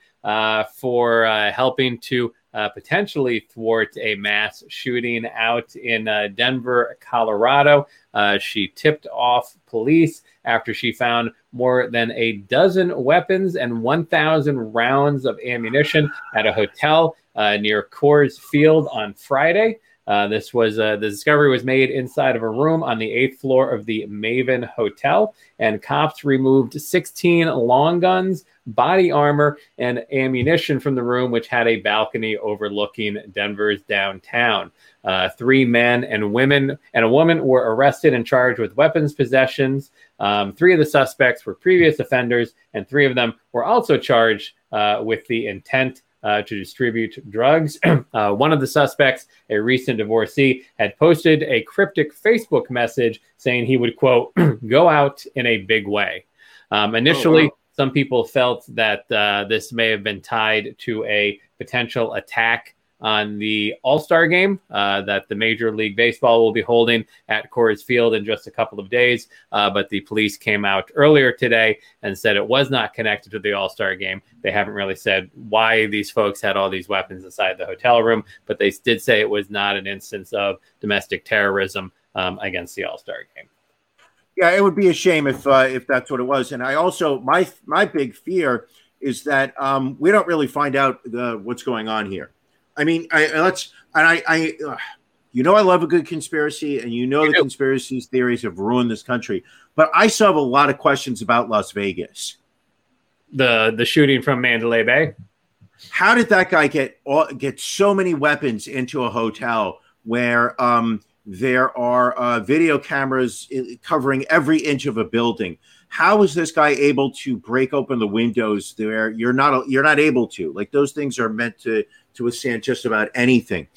for helping to potentially thwart a mass shooting out in Denver, Colorado. She tipped off police after she found more than a dozen weapons and 1,000 rounds of ammunition at a hotel near Coors Field on Friday. This was the discovery was made inside of a room on the 8th floor of the Maven Hotel, and cops removed 16 long guns, body armor, and ammunition from the room, which had a balcony overlooking Denver's downtown. 3 men and a woman were arrested and charged with weapons possessions. 3 of the suspects were previous offenders, and 3 of them were also charged with the intent to distribute drugs. One of the suspects, a recent divorcee, had posted a cryptic Facebook message saying he would, quote, go out in a big way. Initially, some people felt that this may have been tied to a potential attack on the All-Star game that the Major League Baseball will be holding at Coors Field in just a couple of days. But the police came out earlier today and said it was not connected to the All-Star game. They haven't really said why these folks had all these weapons inside the hotel room, but they did say it was not an instance of domestic terrorism against the All-Star game. Yeah, it would be a shame if that's what it was. And I also, my big fear is that we don't really find out what's going on here. I mean, I love a good conspiracy, and the conspiracy theories have ruined this country. But I still have a lot of questions about Las Vegas. The shooting from Mandalay Bay. How did that guy get so many weapons into a hotel where there are video cameras covering every inch of a building? How is this guy able to break open the windows there? You're not able to. Like, those things are meant to withstand just about anything.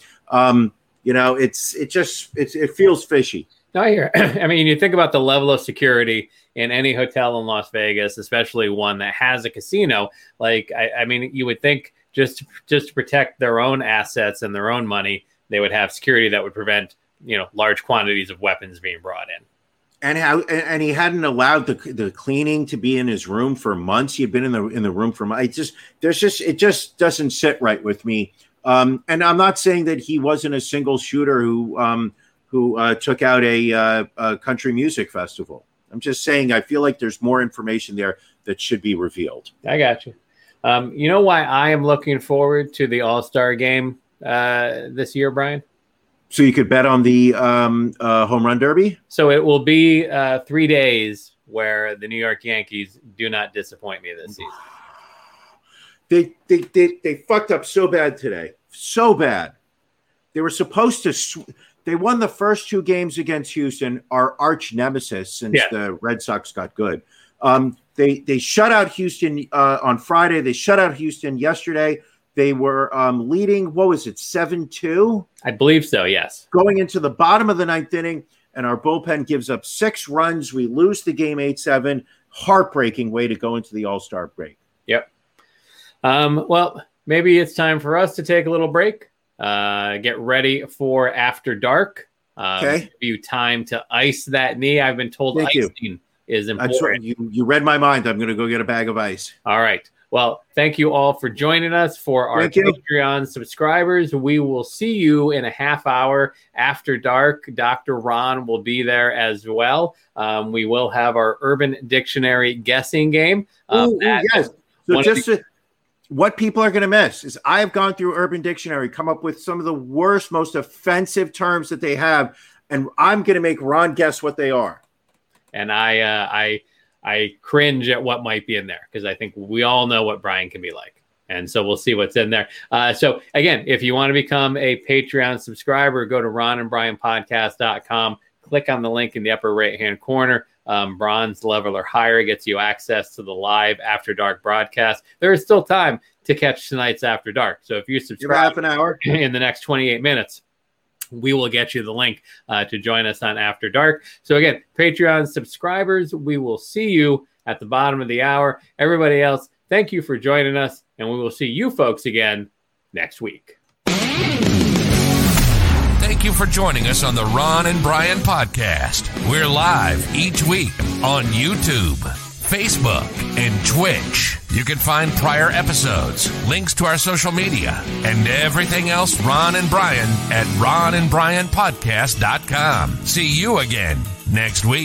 It feels fishy. I hear. I mean, you think about the level of security in any hotel in Las Vegas, especially one that has a casino. Like, I mean, you would think just to protect their own assets and their own money, they would have security that would prevent, large quantities of weapons being brought in. And he hadn't allowed the cleaning to be in his room for months. He had been in the room for months. It just doesn't sit right with me. And I'm not saying that he wasn't a single shooter who took out a country music festival. I'm just saying I feel like there's more information there that should be revealed. I got you. You know why I am looking forward to the All-Star game this year, Brian? So you could bet on the home run derby? So it will be 3 days where the New York Yankees do not disappoint me this season. They fucked up so bad today. So bad. They were supposed to they won the first 2 games against Houston, our arch nemesis since the Red Sox got good. They shut out Houston on Friday. They shut out Houston yesterday. They were leading, 7-2? I believe so, yes. Going into the bottom of the 9th inning, and our bullpen gives up 6 runs. We lose the game 8-7. Heartbreaking way to go into the All-Star break. Yep. Well, maybe it's time for us to take a little break. Get ready for After Dark. Okay. Give you time to ice that knee. I've been told icing is important. You read my mind. I'm going to go get a bag of ice. All right. Well, thank you all for joining us. For our Patreon subscribers, we will see you in a half hour after dark. Dr. Ron will be there as well. We will have our Urban Dictionary guessing game. Yes. So what people are going to miss is I have gone through Urban Dictionary, come up with some of the worst, most offensive terms that they have, and I'm going to make Ron guess what they are. And I cringe at what might be in there because I think we all know what Brian can be like. And so we'll see what's in there. So, again, if you want to become a Patreon subscriber, go to ronandbrianpodcast.com. Click on the link in the upper right-hand corner. Bronze level or higher gets you access to the live After Dark broadcast. There is still time to catch tonight's After Dark. So if you subscribe half an hour in the next 28 minutes, we will get you the link to join us on After Dark. So again, Patreon subscribers, we will see you at the bottom of the hour. Everybody else, thank you for joining us, and we will see you folks again next week. Thank you for joining us on the Ron and Brian podcast. We're live each week on YouTube, Facebook, and Twitch. You can find prior episodes, links to our social media, and everything else Ron and Brian at ronandbrianpodcast.com. See you again next week.